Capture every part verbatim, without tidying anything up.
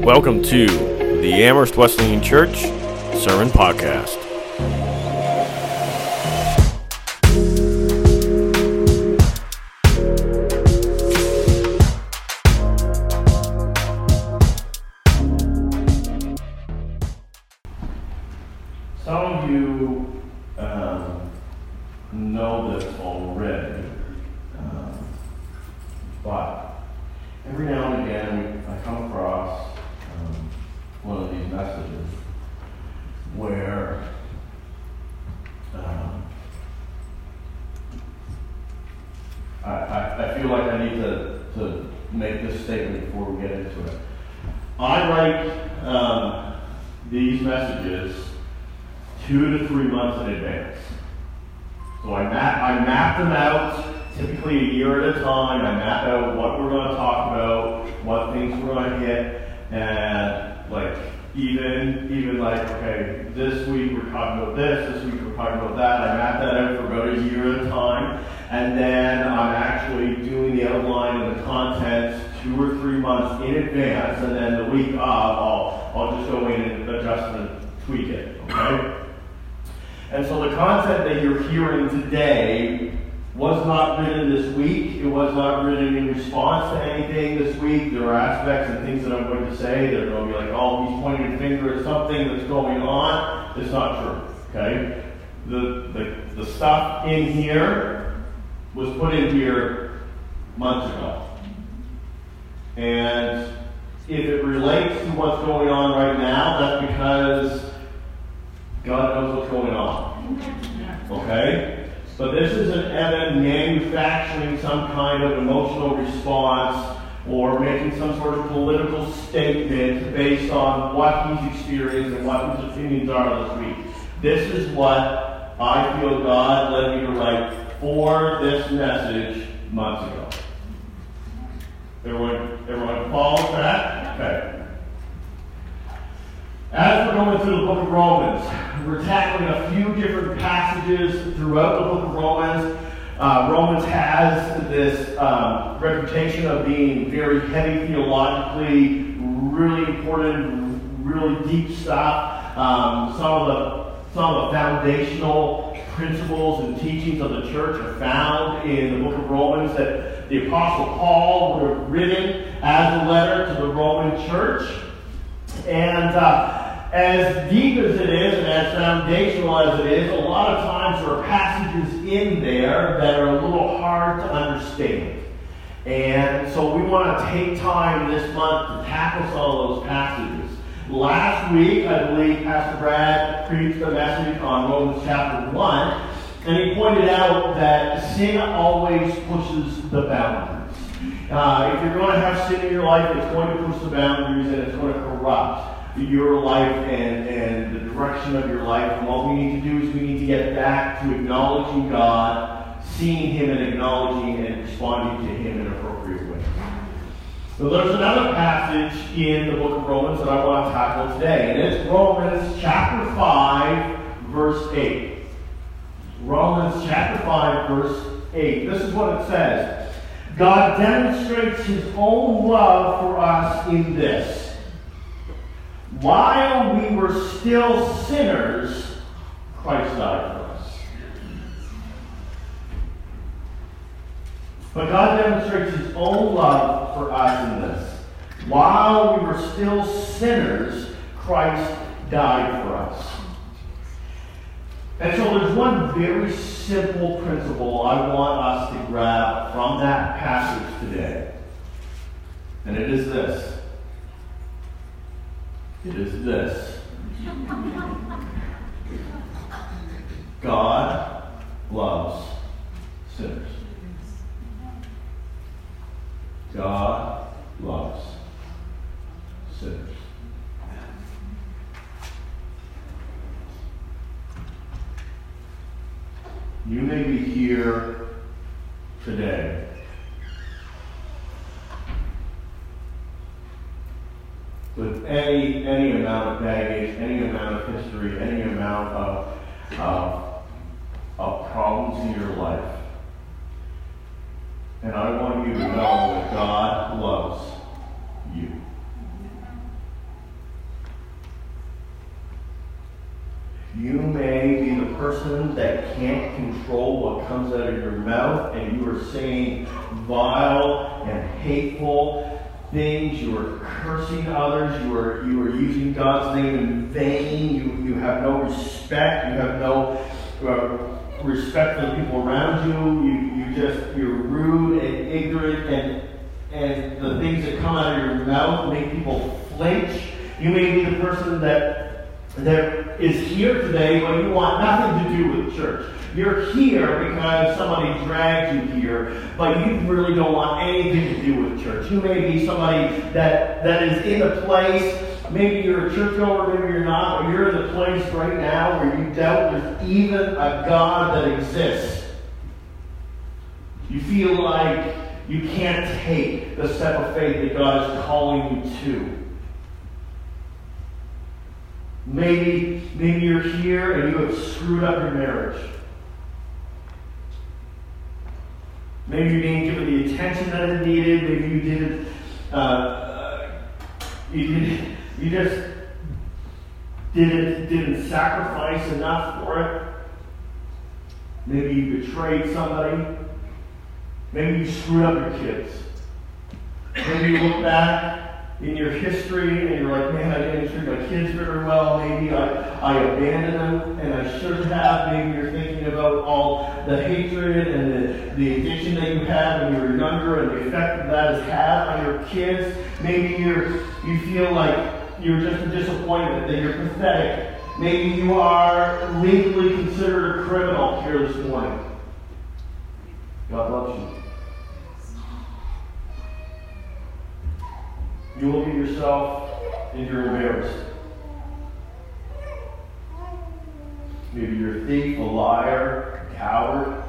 Welcome to the Amherst Wesleyan Church Sermon Podcast. Some of you um, know this already, um, but every now and again I come across um, one of these messages where um, I, I, I feel like I need to, to make this statement before we get into it. I write um, these messages two to three months in advance. So I map, I map them out, typically a year at a time. I map out what we're going to talk about, what things we're going to hit, and like even even like, okay, this week we're talking about this, this week we're talking about that. I map that out for about a year at a time, and then I'm actually doing the outline and the contents two or three months in advance, and then the week of, I'll, I'll just go in and adjust and tweak it, okay? And so the content that you're hearing today was not written this week. It was not written in response to anything this week. There are aspects and things that I'm going to say that are going to be like, oh, he's pointing a finger at something that's going on. It's not true, okay? The, the, the stuff in here was put in here months ago. And if it relates to what's going on right now, that's because God knows what's going on. Okay? But this isn't Evan manufacturing some kind of emotional response or making some sort of political statement based on what he's experienced and what his opinions are this week. This is what I feel God led me to write for this message months ago. Everyone, everyone follow that? Okay. As we're going through the book of Romans, we're tackling a few different passages throughout the book of Romans. Uh, Romans has this um, reputation of being very heavy theologically, really important, really deep stuff. Um, some of the some of the foundational principles and teachings of the church are found in the book of Romans that the Apostle Paul would have written as a letter to the Roman church. And uh, as deep as it is and as foundational as it is, a lot of times there are passages in there that are a little hard to understand. And so we want to take time this month to tackle some of those passages. Last week, I believe Pastor Brad preached a message on Romans chapter one, and he pointed out that sin always pushes the boundaries. Uh, if you're going to have sin in your life, it's going to push the boundaries and it's going to corrupt your life and, and the direction of your life. And what we need to do is we need to get back to acknowledging God, seeing Him and acknowledging and responding to Him in an appropriate way. So there's another passage in the book of Romans that I want to tackle today. And it's Romans chapter five, verse eight. Romans chapter five, verse eight. This is what it says. God demonstrates His own love for us in this. While we were still sinners, Christ died for us. But God demonstrates His own love for us in this. While we were still sinners, Christ died for us. And so there's one very simple principle I want us to grab from that passage today. And it is this. It is this. God loves sinners. God loves sinners. You may be here today with any any amount of baggage, any amount of history, any amount of, of, of problems in your life. And I want you to know that God loves you. person that can't control what comes out of your mouth, and you are saying vile and hateful things, you are cursing others, you are you are using God's name in vain, you, you have no respect, you have no uh, respect for the people around you, you, you just, you're rude and ignorant, and, and the things that come out of your mouth make people flinch. You may be the person that, that is here today, but you want nothing to do with church. You're here because somebody dragged you here, but you really don't want anything to do with church. You may be somebody that, that is in a place, maybe you're a churchgoer, maybe you're not, but you're in a place right now where you doubt there's even a God that exists. You feel like you can't take the step of faith that God is calling you to. Maybe, maybe you're here and you have screwed up your marriage. Maybe you didn't give it the attention that it needed. Maybe you didn't. Uh, you didn't. You just didn't didn't sacrifice enough for it. Maybe you betrayed somebody. Maybe you screwed up your kids. Maybe you look back in your history and you're like, man, I didn't treat my kids very well. Maybe I, I abandoned them and I should have. Maybe you're thinking about all the hatred and the, the addiction that you had when you were younger and the effect that that has had on your kids. Maybe you're you feel like you're just a disappointment, that you're pathetic. Maybe you are legally considered a criminal here this morning. God loves you. You look at yourself and you're embarrassed. Maybe you're a thief, a liar, a coward.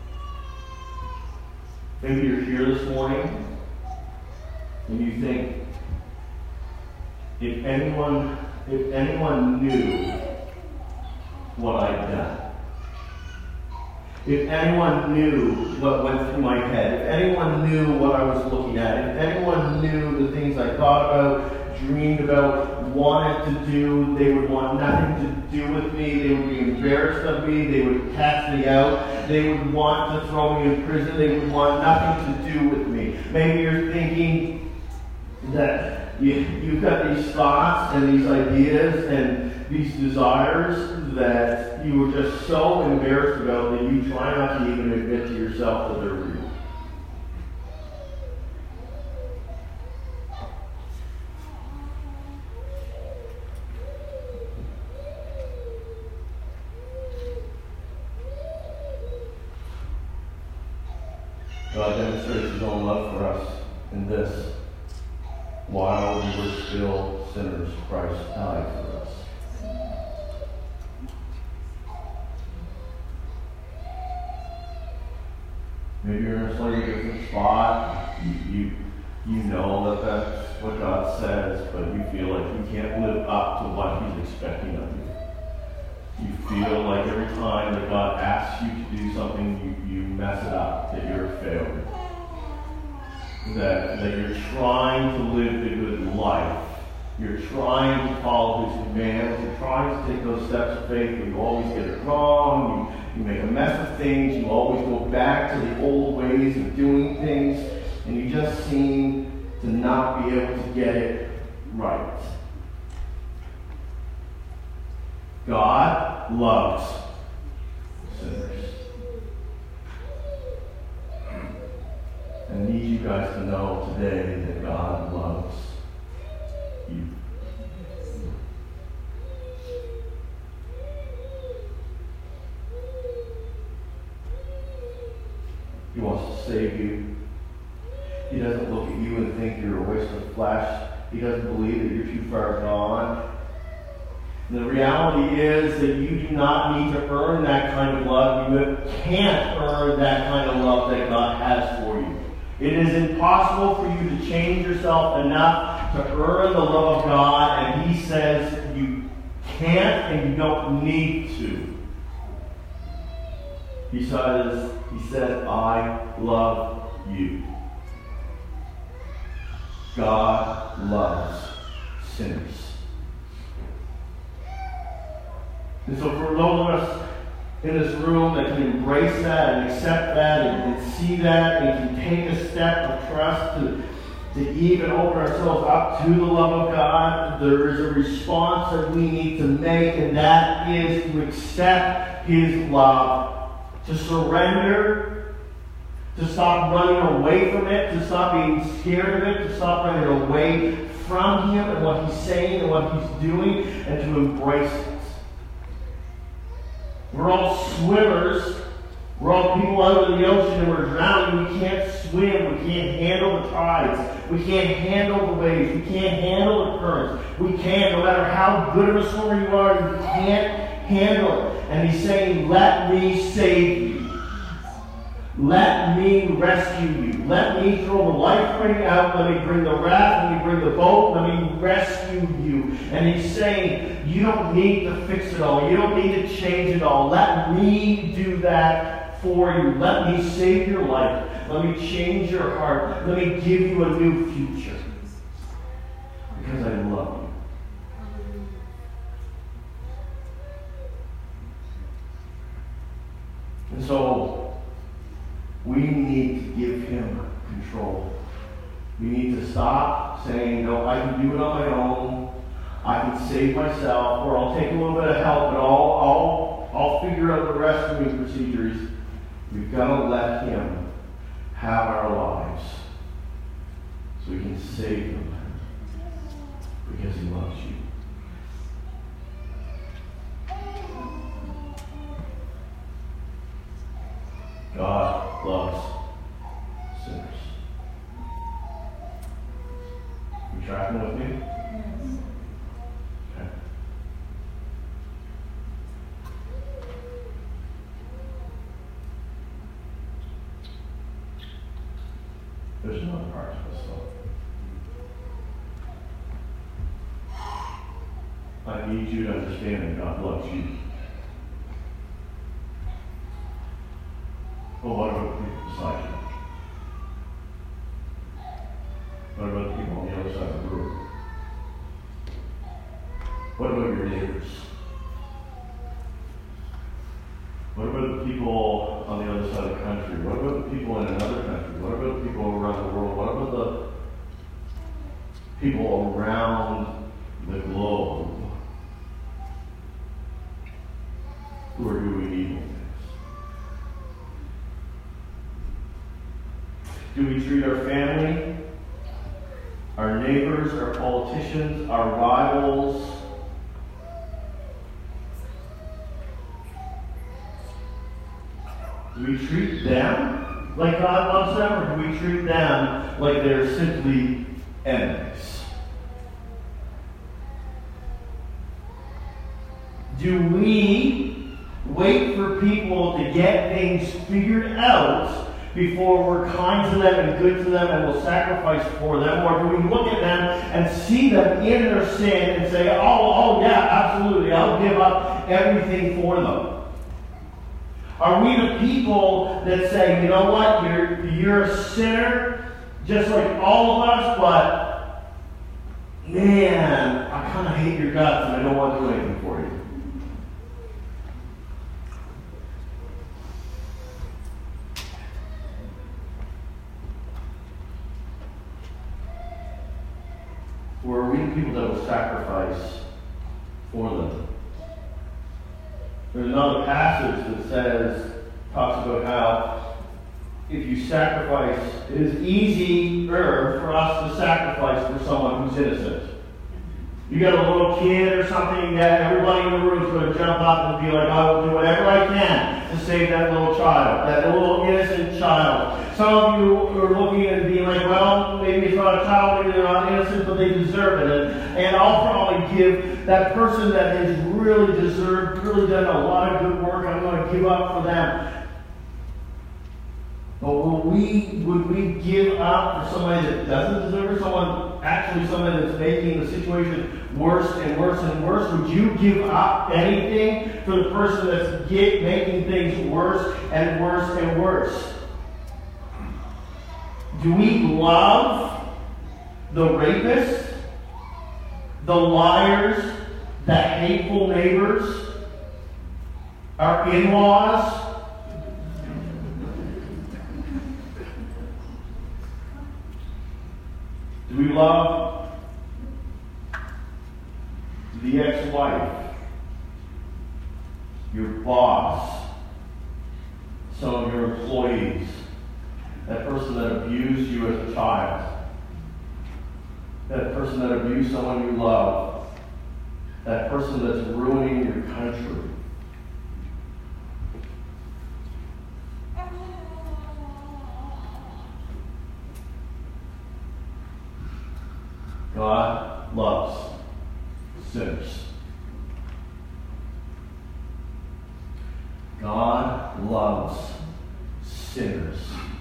Maybe you're here this morning and you think, if anyone, if anyone knew what I'd done, if anyone knew what went through my head, if anyone knew what I was looking at, if anyone knew the things I thought about, dreamed about, wanted to do, they would want nothing to do with me. They would be embarrassed of me. They would cast me out. They would want to throw me in prison. They would want nothing to do with me. Maybe you're thinking that you, you've got these thoughts and these ideas and these desires that you were just so embarrassed about that you try not to even admit to yourself that they're real. God demonstrates His own love for us in this. While we were still sinners, Christ died for us. Maybe you're in a slightly different spot. You, you, you know that that's what God says, but you feel like you can't live up to what He's expecting of you. You feel like every time that God asks you to do something, you, you mess it up, that you're a failure. That, that you're trying to live the good life. You're trying to follow His commands. You're trying to take those steps of faith, but you always get it wrong. You, you make a mess of things. You always go back to the old ways of doing things. And you just seem to not be able to get it right. God loves sinners. I need you guys to know today that God loves you. He wants to save you. He doesn't look at you and think you're a waste of flesh. He doesn't believe that you're too far gone. And the reality is that you do not need to earn that kind of love. You can't earn that kind of love that God has for you. It is impossible for you to change yourself enough to earn the love of God, and He says you can't and you don't need to. He says, He says, I love you. God loves sinners. And so for those of us in this room that can embrace that and accept that and, and see that and can take a step of trust to, to even open ourselves up to the love of God. There is a response that we need to make, and that is to accept His love, to surrender, to stop running away from it, to stop being scared of it, to stop running away from Him and what He's saying and what He's doing, and to embrace it. We're all swimmers. We're all people out in the ocean and we're drowning. We can't swim. We can't handle the tides. We can't handle the waves. We can't handle the currents. We can't, no matter how good of a swimmer you are, you can't handle it. And He's saying, let me save you. Let me rescue you. Let me throw the life ring out. Let me bring the raft. Let me bring the boat. Let me rescue you. And He's saying, you don't need to fix it all. You don't need to change it all. Let me do that for you. Let me save your life. Let me change your heart. Let me give you a new future. Because I love you. And so, we need to give Him control. We need to stop saying, no, I can do it on my own. I can save myself, or I'll take a little bit of help, but I'll, I'll, I'll figure out the rest of the procedures. We've got to let Him have our lives so we can save them because He loves you. God loves sinners. You tracking with me? Okay. There's another part to this though. I need you to understand that God loves you. Well, what about the people beside you? What about the people on the other side of the room? What about your neighbors? What about the people on the other side of the country? What about the people in another country? What about the people around the world? What about the people around the globe who are doing evil things? Do we treat our family, our neighbors, our politicians, our rivals, do we treat them like God loves them, or do we treat them like they're simply enemies? Do we wait for people to get things figured out before we're kind to them and good to them and will sacrifice for them? Or do we look at them and see them in their sin and say, oh, oh yeah, absolutely, I'll give up everything for them? Are we the people that say, you know what, you're, you're a sinner just like all of us, but man, I kind of hate your guts and I don't want to do anything for you? Or are we the people that will sacrifice for them? There's another passage that says, talks about how if you sacrifice, it is easier for us to sacrifice for someone who's innocent. You got a little kid or something that everybody in the room is going to jump up and be like, I will do whatever I can to save that little child, that little innocent child. Some of you are looking and being like, well, maybe it's not a child, maybe they're not innocent, but they deserve it. And, and I'll probably give that person that has really deserved, really done a lot of good work, I'm going to give up for them. But will we, would we give up for somebody that doesn't deserve it? Someone, actually somebody that's making the situation worse and worse and worse? Would you give up anything for the person that's get, making things worse and worse and worse? Do we love the rapists, the liars, the hateful neighbors our in-laws, do we love the ex-wife, your boss, some of your employees, that person that abused you as a child, that person that abused someone you love, that person that's ruining your country? God loves sinners. God loves sinners.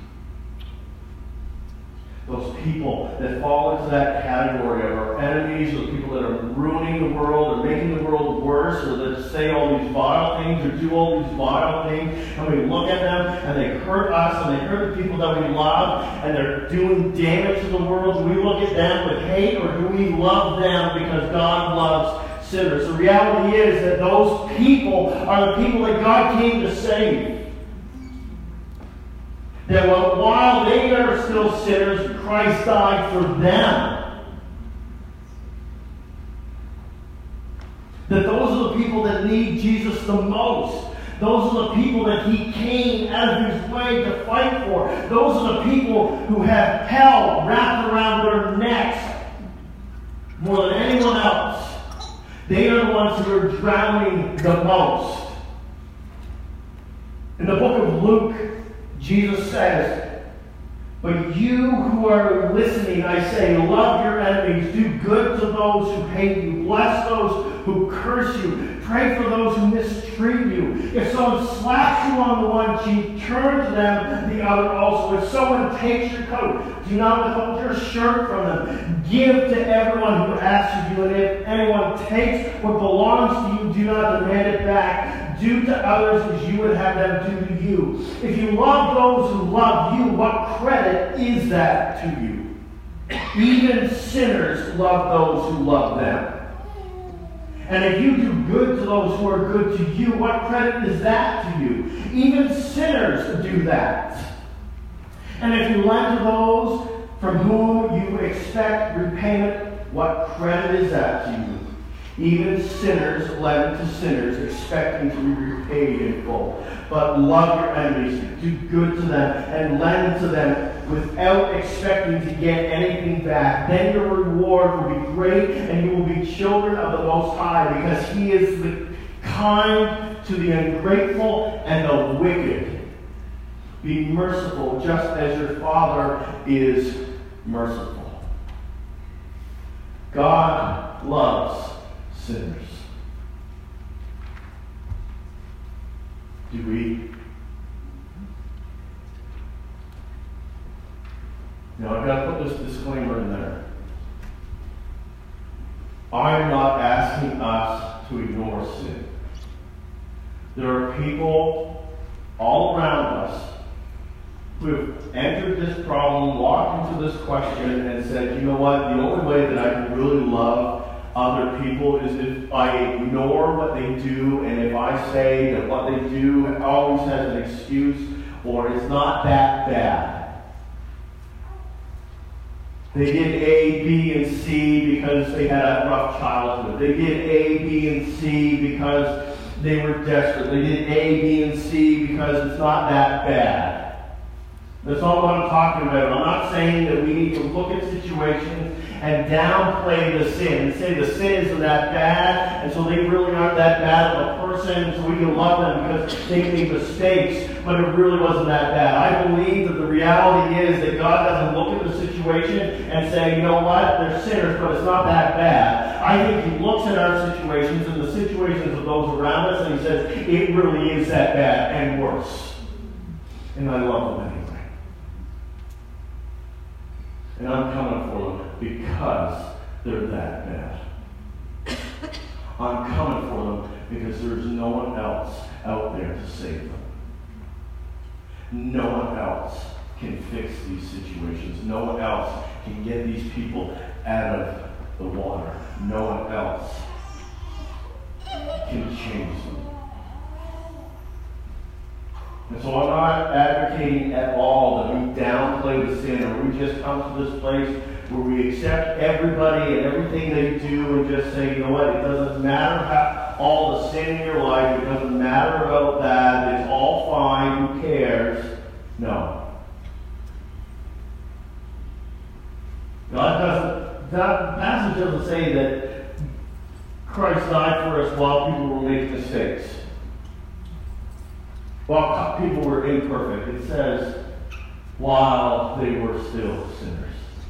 Those people that fall into that category of our enemies, those people that are ruining the world or making the world worse, or that say all these vile things or do all these vile things, and we look at them and they hurt us and they hurt the people that we love and they're doing damage to the world. Do we look at them with hate, or do we love them because God loves sinners? The reality is that those people are the people that God came to save. That while they are still sinners, Christ died for them. That those are the people that need Jesus the most. Those are the people that He came out of His way to fight for. Those are the people who have hell wrapped around their necks more than anyone else. They are the ones who are drowning the most. In the book of Luke, Jesus says, "But you who are listening, I say, love your enemies, do good to those who hate you, bless those who curse you, pray for those who mistreat you. If someone slaps you on the one cheek, turn to them the other also. If someone takes your coat, do not withhold your shirt from them. Give to everyone who asks you, and if anyone takes what belongs to you, do not demand it back. Do to others as you would have them do to you. If you love those who love you, what credit is that to you? Even sinners love those who love them. And if you do good to those who are good to you, what credit is that to you? Even sinners do that. And if you lend to those from whom you expect repayment, what credit is that to you? Even sinners lend to sinners, expecting to be repaid in full. But love your enemies, do good to them, and lend to them without expecting to get anything back. Then your reward will be great, and you will be children of the Most High, because He is the kind to the ungrateful and the wicked. Be merciful, just as your Father is merciful." God loves sinners. Do we? Now, I've got to put this disclaimer in there. I'm not asking us to ignore sin. There are people all around us who have entered this problem, walked into this question, and said, you know what, the only way that I can really love other people is if I ignore what they do, and if I say that what they do always has an excuse, or it's not that bad. They did A, B, and C because they had a rough childhood. They did A, B, and C because they were desperate. They did A, B, and C because it's not that bad. That's not what I'm talking about. I'm not saying that we need to look at situations and downplay the sin and say the sin isn't that bad, and so they really aren't that bad of a person, so we can love them because they made mistakes, but it really wasn't that bad. I believe that the reality is that God doesn't look at the situation and say, you know what, they're sinners, but it's not that bad. I think He looks at our situations and the situations of those around us, and He says, it really is that bad and worse. And I love them anyway. And I'm coming for them because they're that bad. I'm coming for them because there's no one else out there to save them. No one else can fix these situations. No one else can get these people out of the water. No one else can change them. And so I'm not advocating at all that we downplay the sin, or we just come to this place where we accept everybody and everything they do and just say, you know what, it doesn't matter how, all the sin in your life, it doesn't matter about that, it's all fine, who cares? No. God doesn't, that passage doesn't say that Christ died for us while people were making mistakes. While people were imperfect. It says, while they were still sinners.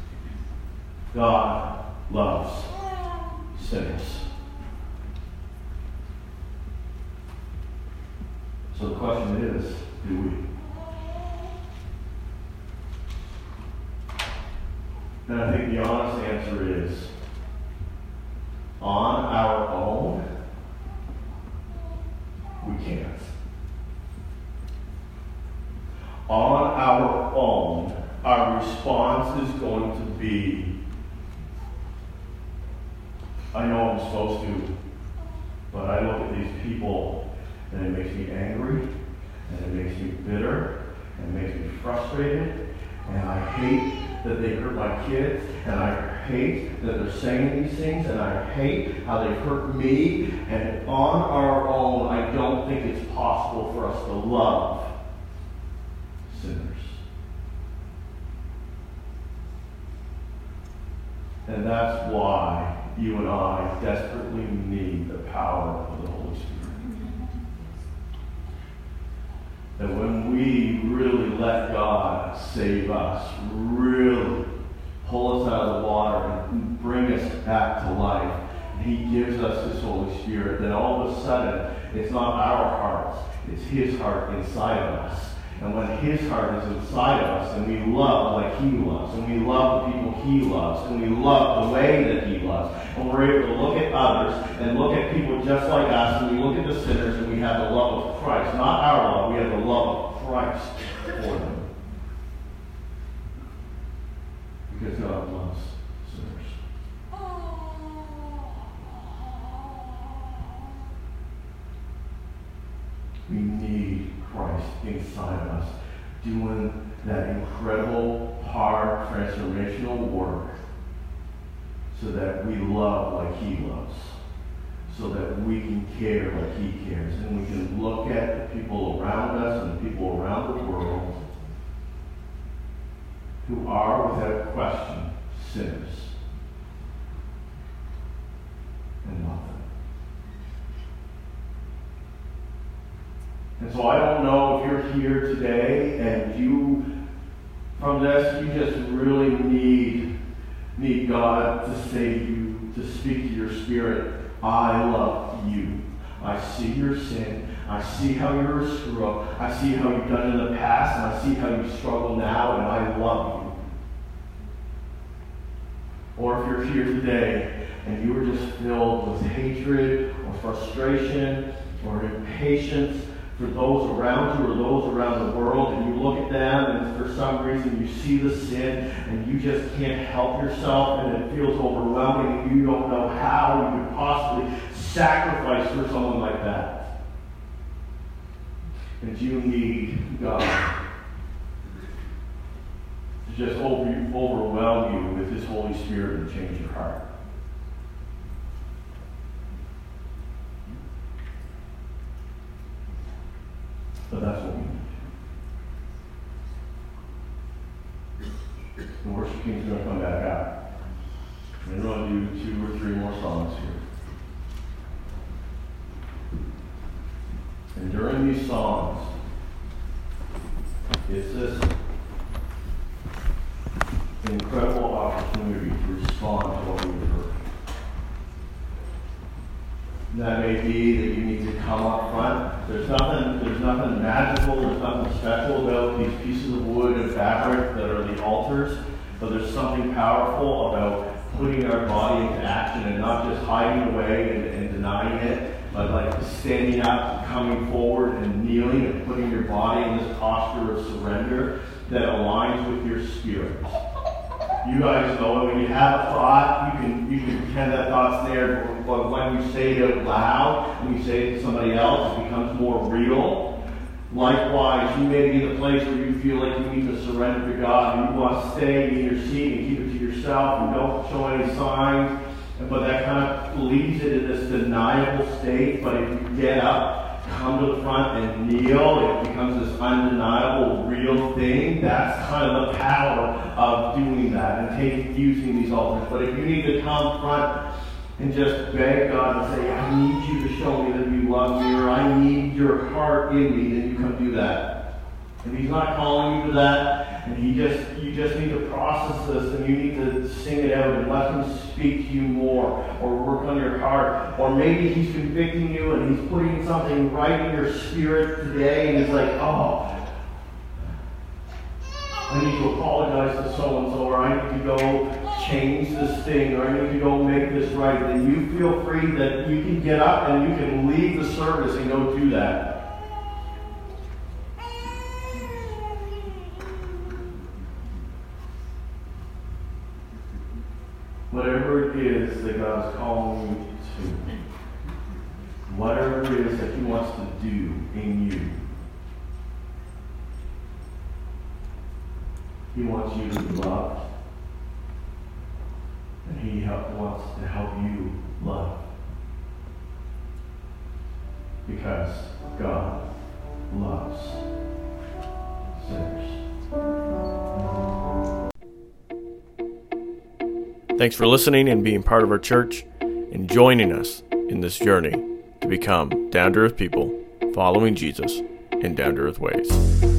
God loves sinners. So the question is, do we? And I think the honest answer is, on our own, we can't. On our own, our response is going to be, I know I'm supposed to, but I look at these people and it makes me angry, and it makes me bitter, and it makes me frustrated, and I hate that they hurt my kids, and I hate that they're saying these things, and I hate how they hurt me, and on our own, I don't think it's possible for us to love sinners. And that's why you and I desperately need the power of the Holy Spirit. That when we really let God save us, really pull us out of the water and bring us back to life, and He gives us His Holy Spirit, then all of a sudden, it's not our hearts, it's His heart inside of us. And when His heart is inside of us, and we love like He loves, and we love the people He loves, and we love the way that He loves, and we're able to look at others and look at people just like us, and we look at the sinners, and we have the love of Christ. Not our love, we have the love of Christ for them. Because God loves sinners. We need Christ inside of us, doing that incredible, hard, transformational work so that we love like He loves, so that we can care like He cares, and we can look at the people around us and the people around the world who are, without question, sinners, and love them. And so I don't know if you're here today and you, from this, you just really need, need God to save you, to speak to your spirit. I love you. I see your sin. I see how you're a screw up. I see how you've done in the past, and I see how you struggle now, and I love you. Or if you're here today and you are just filled with hatred or frustration or impatience for those around you or those around the world, and you look at them and for some reason you see the sin and you just can't help yourself and it feels overwhelming and you don't know how you could possibly sacrifice for someone like that. And you need God to just over, overwhelm you with His Holy Spirit and change your heart. But that's what we need. The worship team's going to come back out. We're going to do two or three more songs here. And during these songs, it's this incredible opportunity to respond to what we've heard. That may be that you need to come up front. There's nothing, there's nothing magical, there's nothing special about these pieces of wood and fabric that are the altars, but there's something powerful about putting our body into action and not just hiding away and, and denying it, but like standing up and coming forward and kneeling and putting your body in this posture of surrender that aligns with your spirit. You guys know that when you have a thought, you can you can pretend that thought's there, but when you say it out loud, when you say it to somebody else, it becomes more real. Likewise, you may be in a place where you feel like you need to surrender to God and you want to stay in your seat and keep it to yourself and don't show any signs, but that kind of leaves it in this deniable state. But if you get up, come to the front and kneel, it becomes this undeniable, real thing. That's kind of the power of doing that and taking, using these altars. But if you need to come front and just beg God and say, I need you to show me that you love me, or I need your heart in me, then you come do that. And He's not calling you to that, and He just you just need to process this, and you need to sing it out and let Him speak to you more, or work on your heart. Or maybe He's convicting you and He's putting something right in your spirit today, and He's like, oh, I need to apologize to so-and-so, or I need to go change this thing, or I need to go make this right. Then you feel free that you can get up and you can leave the service and go do that. Whatever it is that God is calling you to, whatever it is that He wants to do in you, He wants you to be loved, and He help, wants to help you love. Because God loves sinners. Thanks for listening and being part of our church and joining us in this journey to become down-to-earth people following Jesus in down-to-earth ways.